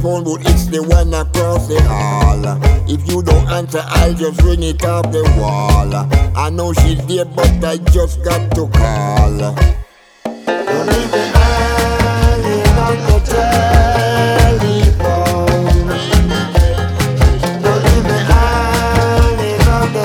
phone, but it's the one across the hall. If you don't answer, I'll just ring it off the wall. I know she's there, but I just got to call. Don't leave me hanging on the telephone. Don't leave me hanging on the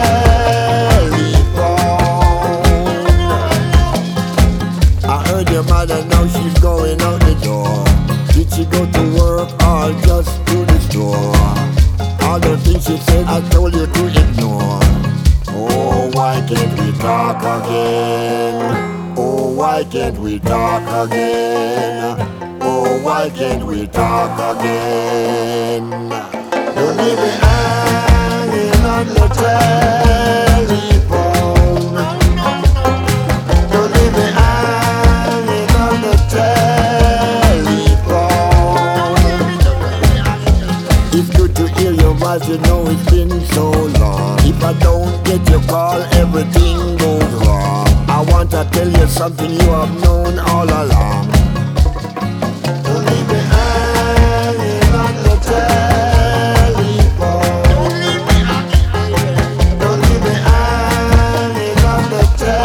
telephone. I heard your mother, now she's going out the door. Did she go to work or just to the store? All the things she said I told you to ignore. Oh, why can't we talk again? Oh, why can't we talk again? Oh, why can't we talk again? Don't leave me hanging on the telephone. Don't leave me hanging on the telephone. It's good to hear your voice, you know it's been so long. If I don't get your call, everything goes wrong. I want to tell you something you have known all along. Don't leave me hanging on the telephone. Don't leave me hanging. Don't leave me hanging on the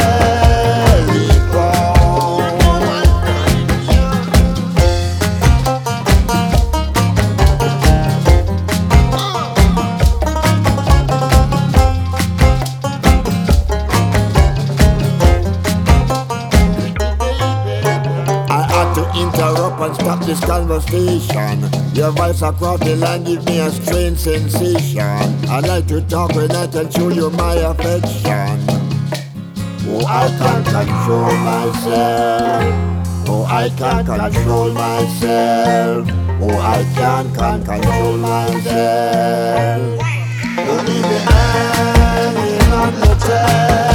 interrupt and stop this conversation. Your voice across the line give me a strange sensation. I like to talk when I can show you my affection. Oh, I can't control myself. Oh, I can't control myself. Oh, I can't control myself. Don't leave me hanging on the track.